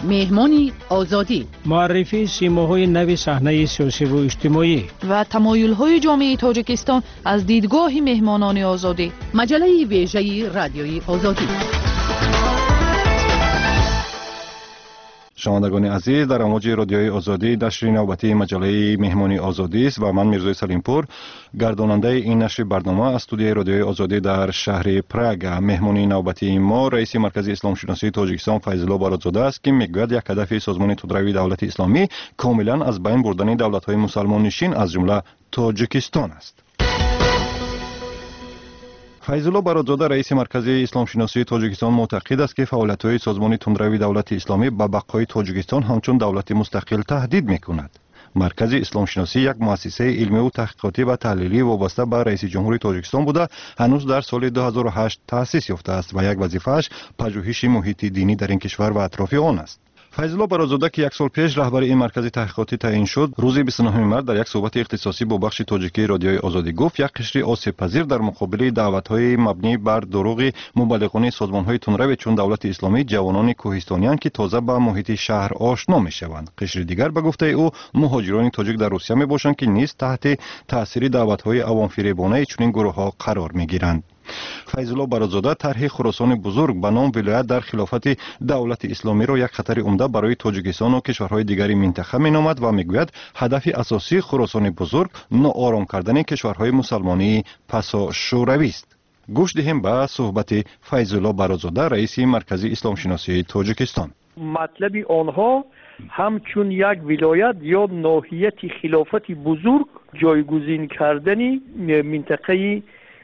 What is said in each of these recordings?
مهمانی آزادی، معرفی سیماهای نو صحنه سیاسی و اجتماعی و تمایل‌های جامعه تاجیکستان از دیدگاه مهمانان آزادی. مجله ویژه رادیوی آزادی. شنوندگان عزیز، در امواج رادیوی آزادی نشر نوبتی مجله مهمانی آزادی است و من میرزای سلیمپور گرداننده این نشر برنامه از استودیوی رادیوی آزادی در شهر پراگ. مهمانی نوبتی ما رئیس مرکز اسلام شناسی تاجیکستان فیض‌الله بارادزاده است که میگوید یک هدف سازمان تودروی دولت اسلامی کاملا از بین بردن دولت‌های مسلمان نشین از جمله تاجیکستان است. فیض‌الله بارادزاده رئیس مرکز اسلام شناسی تاجیکستان معتقد است که فعالیت‌های سازمان تندروی دولت اسلامی به بقای تاجیکستان همچون دولت مستقل تهدید می‌کند. مرکز اسلام شناسی یک مؤسسه علمی و تحقیقاتی و تحلیلی وابسته به رئیس جمهوری تاجیکستان بوده هنوز در سال 2008 تأسیس یافته است و یک وظیفه‌اش پژوهش محیط دینی در این کشور و اطراف آن است. فیض‌الله بارادزاده که یک سال پیش رهبر این مرکز تحقیقاتی تعیین شد، روز 29 مارس در یک صحبت اختصاصی با بخش تاجیکی رادیوی آزادی گفت یک قشر آسیب پذیر در مقابل دعوت‌های مبنی بر دروغ مبلغان سازمان‌های تندرو چون دولت اسلامی جوانان کوهستانیان که تازه به محیط شهر آشنا می‌شوند. قشر دیگر به گفته او مهاجران تاجیک در روسیه میباشند که نیز تحت تاثیر دعوت‌های عوام‌فریبانه چنین گروه‌ها قرار می‌گیرند. فیض‌الله بارادزاده طرح خراسان بزرگ به نام ولایت در خلافت دولت اسلامی را یک خطر عمده برای تاجیکستان و کشورهای دیگر منطقه مینامد و میگوید هدف اساسی خراسان بزرگ ناآرام کردن کشورهای مسلمانی پسا شوروی است. گوش دهیم به صحبت فیض‌الله بارادزاده رئیس مرکز اسلام شناسی تاجیکستان. مطلب آنها همچون یک ولایت یا ناحیه خلافت بزرگ جایگزین کردن منطقه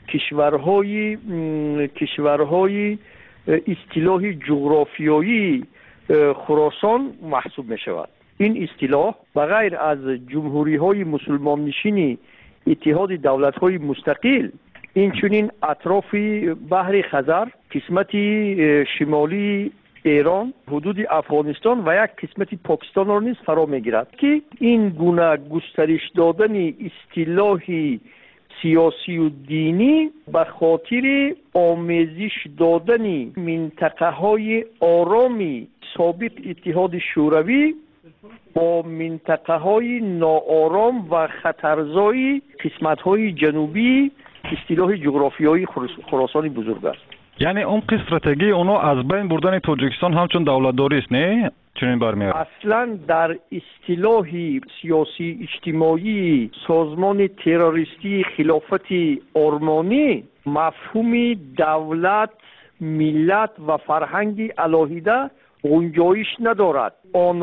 کشورهای اصطلاح جغرافیایی خراسان محسوب می شود. این اصطلاح بغیر از جمهوری های مسلمان نشین اتحاد دولت های مستقل اینچنین اطراف بحر خزر، قسمت شمالی ایران، حدود افغانستان و یک قسمت پاکستان را نیز فرا می گیرد که این گونه گسترش دادن اصطلاح سیاسی و دینی به خاطر آمیزش دادن منطقه های آرامی سابق اتحاد شوروی با منطقه های ناآرام و خطرزای قسمت های جنوبی اصطلاح جغرافیایی خراسان بزرگ است. یعنی اون استراتژی اونو از بین بردن تاجیکستان همچون دولتداری است، نه؟ چنین برمیاد. اصلا در اصطلاح سیاسی اجتماعی سازمان تروریستی خلافت آرمانی مفهوم دولت، ملت و فرهنگ علاهیده گنجایش ندارد.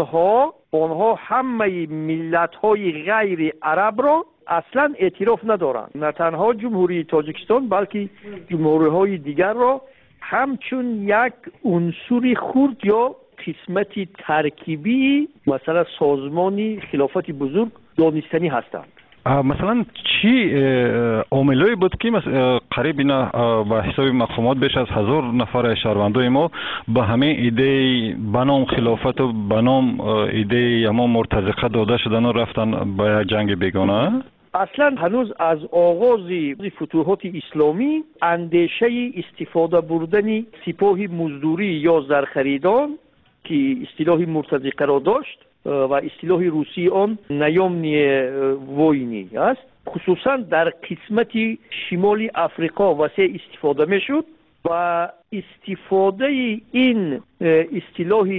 آنها همه ملت های غیر عرب را اصلا اعتراف ندارند. نه تنها جمهوری تاجیکستان بلکه جمهوری های دیگر را همچون یک عنصر خرد یا قسمت ترکیبی مثلا سازمانی خلافت بزرگ دانستنی هستند. مثلا چی عاملی بود که قریب اینا به حساب مقامات بیش از 1000 نفر شهروندای ما به همین ایده بنام خلافت و بنام ایده اما مرتزقه داده شدن و رفتن به جنگ بیگانه؟ اصلا هنوز از آغاز فتوحات اسلامی اندیشه استفاده بردن سپاه مزدوری یا زرخریدان که اصطلاح مرتزقه را داشت و اصطلاح روسی آن نیامنی ووینی است، خصوصا در قسمت شمال افریقا وسیع استفاده می شد و استفاده این اصطلاح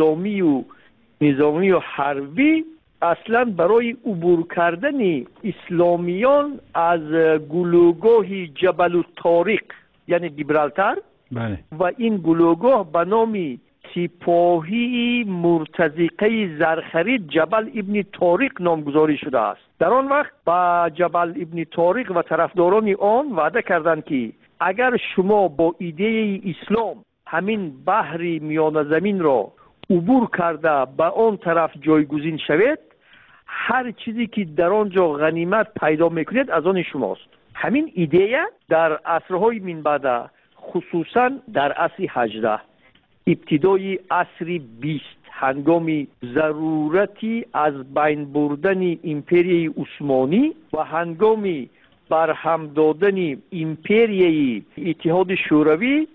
نظامی و حربی اصلا برای عبور کردن اسلامیان از گلوگاه جبل الطارق یعنی گیبرالتار و این گلوگاه به نام سپاهی مرتزقه زرخرید جبل ابن طارق نامگذاری شده است. در آن وقت با جبل ابن طارق و طرفداران آن وعده کردند که اگر شما با ایده اسلام همین بحر میانه زمین را عبور کرده به آن طرف جایگزین شوید، هر چیزی که در آنجا غنیمت پیدا میکنید از آن شماست. همین ایده در عصرهای من بعد، خصوصا در عصر 18 ابتدای عصر 20 هنگام ضرورتی از بین بردن امپریای عثمانی و هنگام برهم دادن امپریای اتحاد شوروی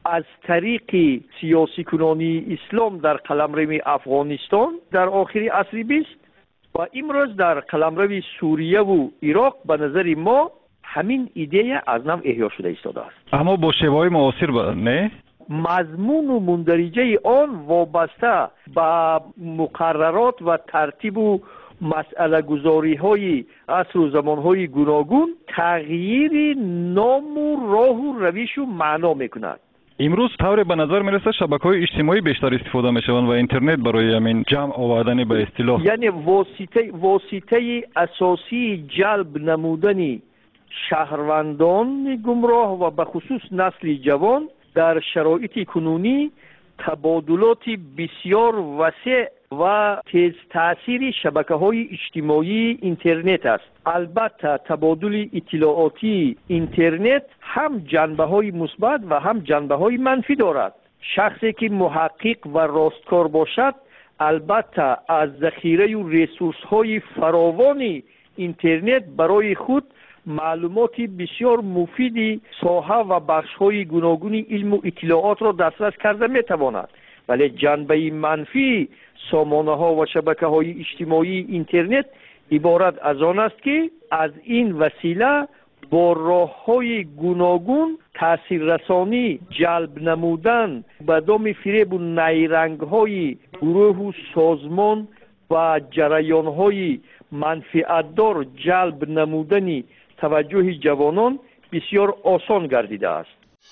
از طریق سیاسی کنانی اسلام در قلمرو افغانستان در آخر عصر 20 و امروز در قلمرو سوریه و عراق به نظر ما همین ایده از نو احیا شده ایستاده است. اما با شیوه‌های معاصر نه؟ مضمون و مندرجه آن وابسته به مقررات و ترتیب و مسئله گذاری های عصر و زمان های گوناگون تغییر نام و راه و روش و معنا میکند. امروز طور به نظر میرسه شبکه‌های اجتماعی بیشتر استفاده میشوند و اینترنت برای همین جمع آوردن به اصطلاح، یعنی واسطه اساسی جلب نمودن شهروندان گمراه و به خصوص نسل جوان در شرایط کنونی تبادلات بسیار وسیع و تیز تأثیر شبکه‌های اجتماعی اینترنت است. البته تبادل اطلاعاتی اینترنت هم جنبه‌های مثبت و هم جنبه‌های منفی دارد. شخصی که محقق و راستکار باشد البته از ذخیره و ریسورس‌های فراوان اینترنت برای خود معلومات بسیار مفیدی ساحه و بخش‌های گوناگون علم و اطلاعات را دسترس کرده می‌تواند. ولی جنبه منفی سامانه‌ها و شبکه‌های اجتماعی اینترنت عبارت از آن است که از این وسیله با راه‌های گوناگون تاثیررسانی جلب نمودن به دام فریب و نیرنگ‌های گروه و سازمان و جریان‌های منفعت‌دار جلب نمودن توجه جوانان بسیار آسان گردیده است.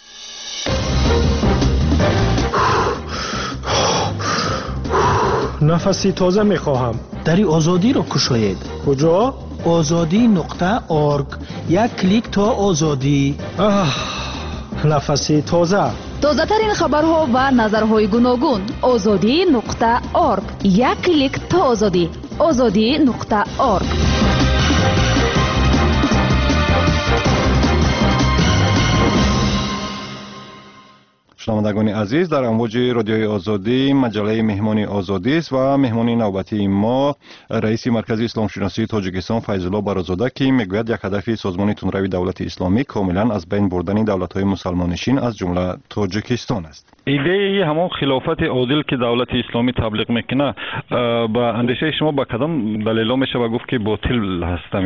نفسی تازه میخواهم. دری آزادی را کشاید. کجا؟ azadi.org. یک کلیک تا آزادی. نفسی تازه. تازه ترین خبرها و نظرهای گوناگون. azadi.org. یک کلیک تا آزادی. azadi.org. شنوندگان عزیز، در امواج رادیوی آزادی مجله مهمانی آزادی است و مهمانی نوبتی ما رئیس مرکز اسلام شناسی تاجیکستان فیض الله برازاده که میگوید یک هدف سازمان تندروی دولت اسلامی کاملا از بین بردن دولت‌های مسلمانشین از جمله تاجیکستان است. ایده همون خلافت عادل که دولت اسلامی تبلیغ میکنه با اندیشه شما با کدام دلیل میشه و گفت که باطل هستم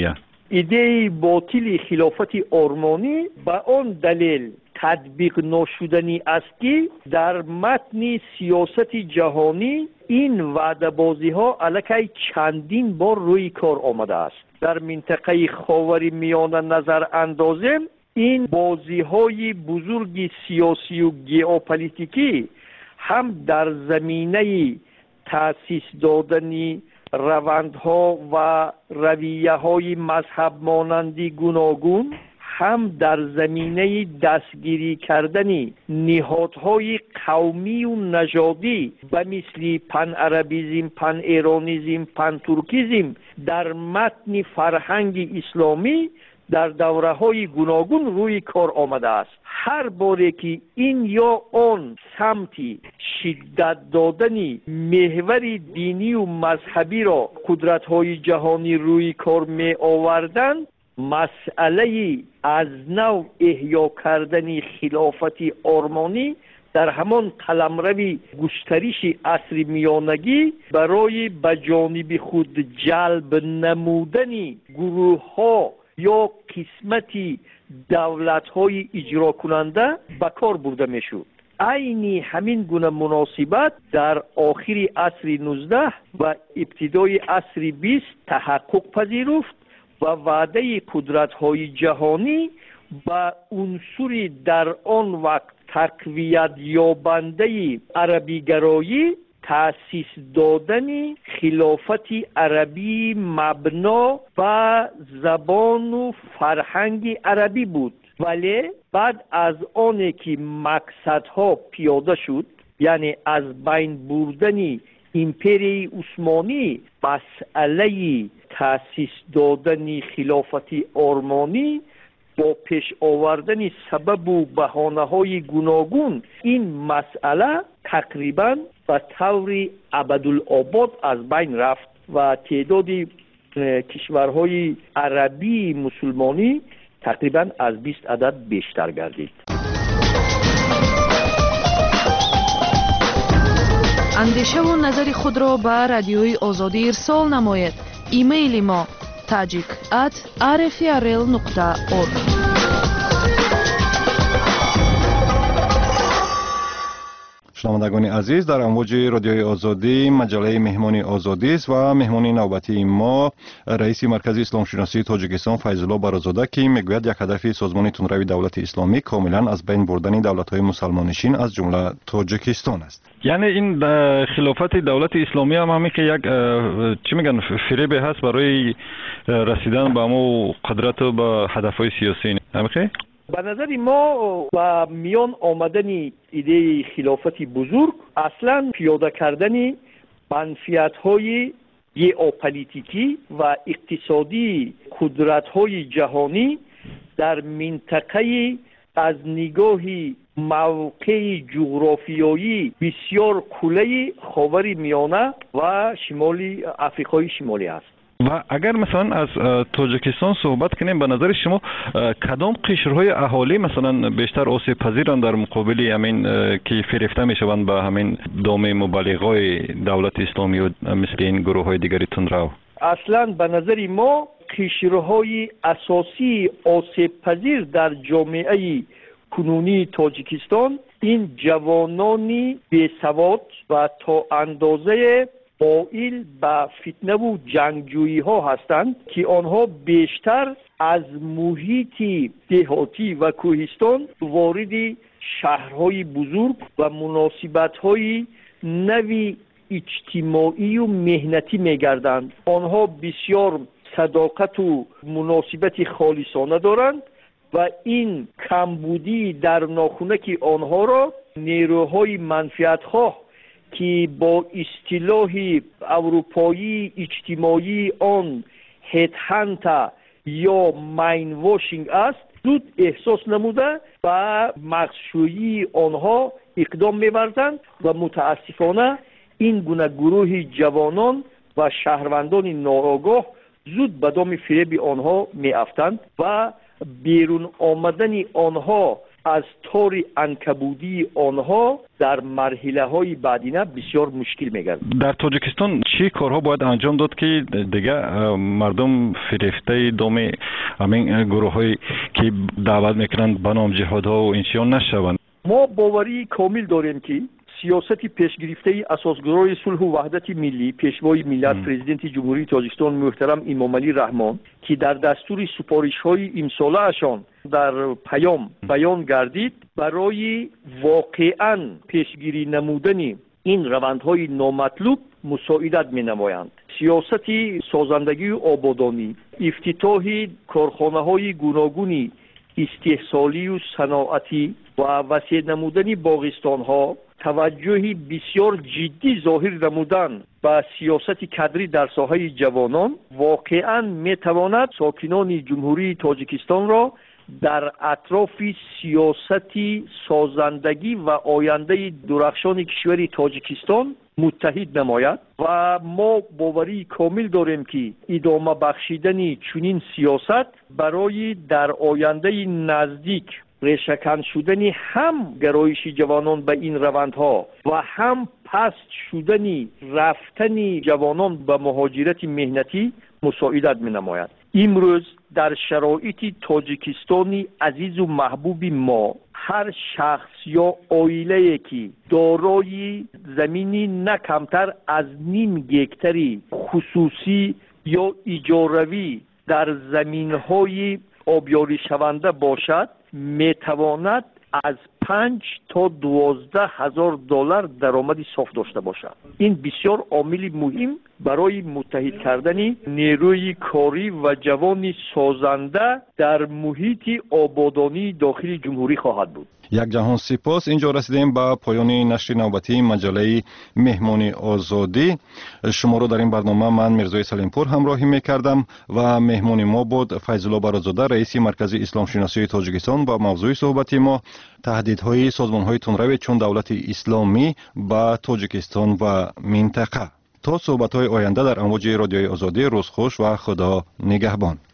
ایده باطل خلافت آرمانی با آن دلیل تطبیق نشدنی است که در متن سیاست جهانی این وعده بازی ها علیه چندین بار روی کار آمده است. در منطقه خاور میانه نظر اندازیم این بازی های بزرگ سیاسی و ژئوپلیتیکی هم در زمینه تأسیس دادن روندها و رویه های مذهب مانندی گوناگون هم در زمینه دستگیری کردن نهادهای قومی و نژادی به مثل پن عربیزم، پن ایرانیزم، پن ترکیزم در متن فرهنگ اسلامی در دوره های گوناگون روی کار آمده است. هر باره که این یا آن سمتی شدت دادن محور دینی و مذهبی را قدرت های جهانی روی کار می آوردند، مسئله از نو احیا کردن خلافت آرمانی در همان قلمرو گسترش عصر میانگی برای به جانب خود جلب نمودن گروه ها یا قسمتی دولت های اجرا کننده به کار برده می شود. عین همین گونه مناسبت در آخر عصر 19 و ابتدای عصر 20 تحقق پذیرفت و وعده قدرت‌های جهانی با عنصر در آن وقت تقویت یابنده عربی گرایی تأسیس دادن خلافت عربی مبنا و زبان و فرهنگ عربی بود. ولی بعد از آن که مقصدها پیاده شد، یعنی از بین بردن امپری عثمانی، مسئله تأسیس دادن خلافت آرمانی با پیش آوردن سبب و بهانه‌های گوناگون این مسئله تقریباً به طور ابدالآباد از بین رفت و تعداد کشورهای عربی مسلمانی تقریباً از 20 عدد بیشتر گردید. اندیشه و نظر خود را به رادیوی آزادی ارسال نماید. ایمیل ما tajik@rfrl.org. شنوندگان عزیز، در امواج رادیوی آزادی مجله مهمانی آزادی است و مهمانی نوبتی ما رئیس مرکز اسلام شناسی تاجیکستان فیض الله برازاده که میگوید یک هدف سازمان تندروی دولت اسلامی کاملا از بین بردن دولت‌های مسلمانشین از جمله تاجیکستان است. یعنی این خلافت دولت اسلامی هم همین که یک چی میگن فریب هست برای رسیدن به امو قدرت و به هدف‌های سیاسی. همین به نظر ما و میان آمدن ایده خلافت بزرگ اصلا پیاده کردن منفعت‌های ژئوپلیتیکی و اقتصادی قدرت‌های جهانی در منطقه از نگاه موقع جغرافیایی بسیار کلی خاور میانه و شمالی آفریقای شمالی است. و اگر مثلا از تاجیکستان صحبت کنیم، به نظر شما کدام قشرهای اهالی مثلا بیشتر آسیب پذیرند در مقابل همین که فریفته میشوند به همین دام مبلغای دولت اسلامی و مثل این گروه های دیگری تندرو؟ اصلا به نظر ما قشرهای اساسی آسیب پذیر در جامعه کنونی تاجیکستان این جوانانی بی‌سواد و تا اندازه مائل به فتنه و جنگجویی ها هستند که آنها بیشتر از محیط دهاتی و کوهستان وارد شهرهای بزرگ و مناسبت‌های نوی اجتماعی و مهنتی می‌گردند. آنها بسیار صداقت و مناسبت خالصانه دارند و این کمبودی در ناخونک آنها را نیروهای منفعت‌خواه که با اصطلاح اروپایی اجتماعی آن هد هانت یا ماین واشینگ است زود احساس نموده و مغزشویی آنها اقدام می‌ورزند و متاسفانه این گونه گروه جوانان و شهروندان ناآگاه زود به دام فریب آنها می‌افتند و بیرون آمدن آنها از تار عنکبوتی آنها در مرحله‌های بعدینه بسیار مشکل می‌گردد. در تاجیکستان چه کارها باید انجام داد که دیگه مردم فریفته دام همین گروه‌هایی که دعوت می‌کنند به نام جهادها و انشیان نشوند؟ ما باوری کامل داریم که سیاست پیشگرفته اساسگرای صلح و وحدت ملی پیشوای ملت پرزیدنت جمهوری تاجیکستان محترم امام علی رحمان که در دستور سپارش‌های امساله اشان در پیام بیان گردید برای واقعاً پیشگیری نمودن این روندهای نامطلوب مساعدت می‌نمایند. سیاست سازندگی و آبادانی، افتتاح کارخانه‌های گوناگون استحصالی و صنعتی و وسیع نمودن باغستان‌ها، توجه بسیار جدی ظاهر نمودن به سیاست کادری در ساحه جوانان واقعاً می‌تواند ساکنان جمهوری تاجیکستان را در اطراف سیاست سازندگی و آینده درخشان کشور تاجیکستان متحد نماید و ما باوری کامل داریم که ادامه بخشیدن چنین سیاست برای در آینده نزدیک ریشه‌کن شدن هم گرایش جوانان به این روندها و هم پست شدن رفتن جوانان به مهاجرت مهنتی مساعدت می‌نماید. امروز در شرایط تاجیکستانی عزیز و محبوب ما هر شخص یا عائله‌ای که دارای زمینی نه کمتر از 0.5 گکتری خصوصی یا اجاروی در زمین‌های آبیاری شونده باشد میتواند از 5 تا 12 هزار دلار درآمد صاف داشته باشد. این بسیار عامل مهم برای متحد کردن نیروی کاری و جوان سازنده در محیط آبادانی داخل جمهوری خواهد بود. یک جهان سپاس. اینجا رسیدیم به پایان نشر نوبتی مجله مهمانی آزادی. شما رو در این برنامه من میرزای سلیمپور همراهی میکردم و مهمان ما بود فیض الله برازاده رئیس مرکز اسلام شناسی تاجیکستان. با موضوع صحبت ما تهدیدهای سازمان‌های تندرو چون دولت اسلامی به تاجیکستان و منطقه. تا صحبت‌های آینده در امواج رادیوی آزادی، روز خوش و خدا نگهبان.